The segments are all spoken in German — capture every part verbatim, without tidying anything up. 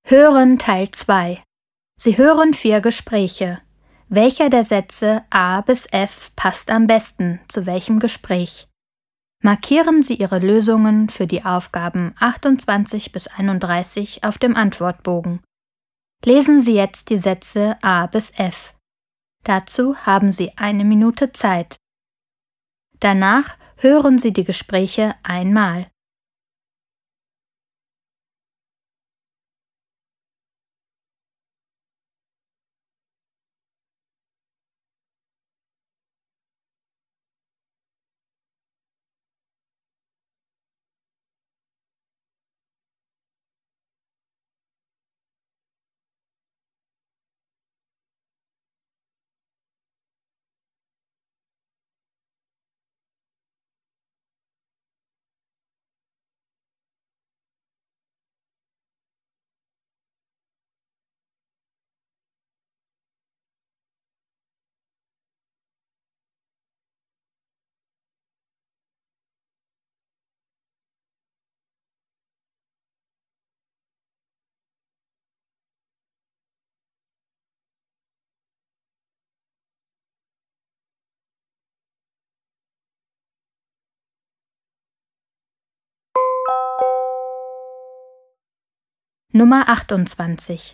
Hören Teil zwei. Sie hören vier Gespräche. Welcher der Sätze A bis F passt am besten zu welchem Gespräch? Markieren Sie Ihre Lösungen für die Aufgaben achtundzwanzig bis einunddreißig auf dem Antwortbogen. Lesen Sie jetzt die Sätze A bis F. Dazu haben Sie eine Minute Zeit. Danach hören Sie die Gespräche einmal. Nummer achtundzwanzig.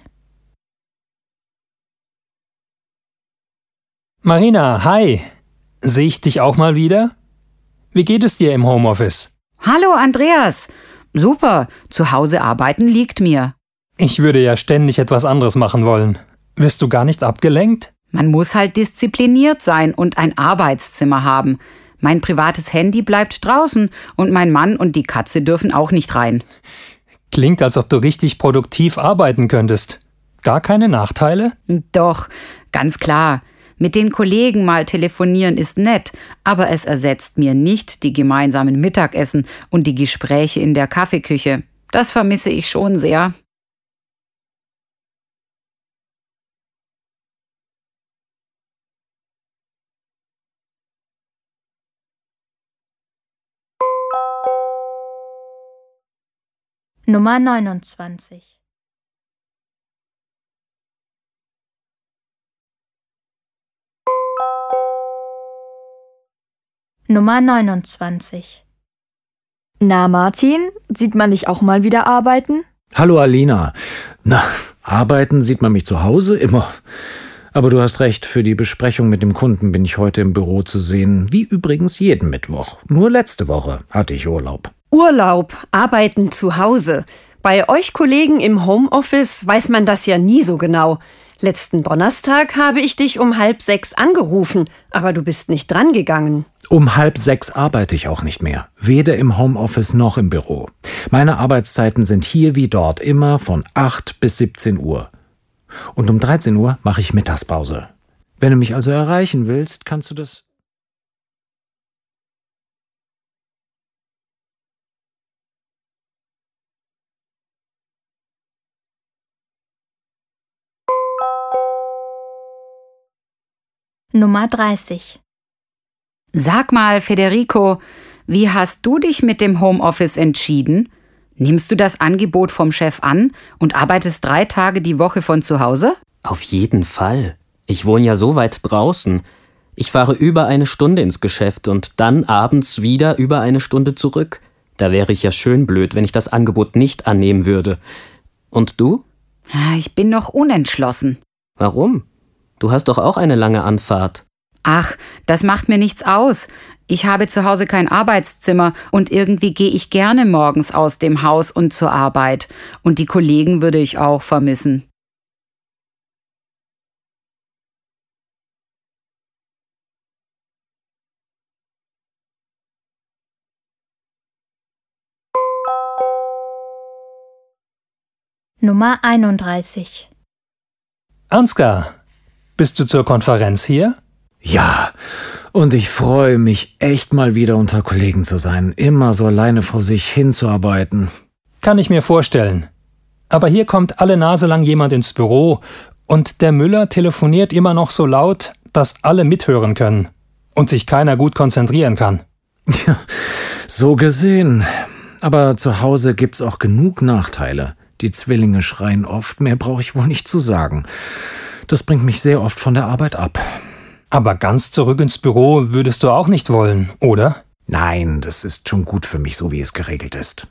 Marina, hi. Sehe ich dich auch mal wieder? Wie geht es dir im Homeoffice? Hallo Andreas. Super, zu Hause arbeiten liegt mir. Ich würde ja ständig etwas anderes machen wollen. Wirst du gar nicht abgelenkt? Man muss halt diszipliniert sein und ein Arbeitszimmer haben. Mein privates Handy bleibt draußen und mein Mann und die Katze dürfen auch nicht rein. Klingt, als ob du richtig produktiv arbeiten könntest. Gar keine Nachteile? Doch, ganz klar. Mit den Kollegen mal telefonieren ist nett, aber es ersetzt mir nicht die gemeinsamen Mittagessen und die Gespräche in der Kaffeeküche. Das vermisse ich schon sehr. Nummer neunundzwanzig. Nummer neunundzwanzig. Na Martin, sieht man dich auch mal wieder arbeiten? Hallo Alina. Na, arbeiten sieht man mich zu Hause immer. Aber du hast recht, für die Besprechung mit dem Kunden bin ich heute im Büro zu sehen, wie übrigens jeden Mittwoch. Nur letzte Woche hatte ich Urlaub. Urlaub, arbeiten zu Hause. Bei euch Kollegen im Homeoffice weiß man das ja nie so genau. Letzten Donnerstag habe ich dich um halb sechs angerufen, aber du bist nicht drangegangen. Um halb sechs arbeite ich auch nicht mehr. Weder im Homeoffice noch im Büro. Meine Arbeitszeiten sind hier wie dort immer von acht bis siebzehn Uhr. Und um dreizehn Uhr mache ich Mittagspause. Wenn du mich also erreichen willst, kannst du das... Nummer dreißig. Sag mal, Federico, wie hast du dich mit dem Homeoffice entschieden? Nimmst du das Angebot vom Chef an und arbeitest drei Tage die Woche von zu Hause? Auf jeden Fall. Ich wohne ja so weit draußen. Ich fahre über eine Stunde ins Geschäft und dann abends wieder über eine Stunde zurück. Da wäre ich ja schön blöd, wenn ich das Angebot nicht annehmen würde. Und du? Ich bin noch unentschlossen. Warum? Du hast doch auch eine lange Anfahrt. Ach, das macht mir nichts aus. Ich habe zu Hause kein Arbeitszimmer und irgendwie gehe ich gerne morgens aus dem Haus und zur Arbeit. Und die Kollegen würde ich auch vermissen. Nummer einunddreißig. Ansgar, bist du zur Konferenz hier? Ja, und ich freue mich echt mal wieder unter Kollegen zu sein, immer so alleine vor sich hinzuarbeiten. Kann ich mir vorstellen. Aber hier kommt alle Nase lang jemand ins Büro und der Müller telefoniert immer noch so laut, dass alle mithören können und sich keiner gut konzentrieren kann. Tja, so gesehen. Aber zu Hause gibt's auch genug Nachteile. Die Zwillinge schreien oft, mehr brauche ich wohl nicht zu sagen. Das bringt mich sehr oft von der Arbeit ab. Aber ganz zurück ins Büro würdest du auch nicht wollen, oder? Nein, das ist schon gut für mich, so wie es geregelt ist.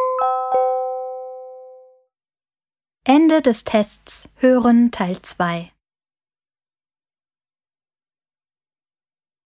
Ende des Tests Hören Teil zwei.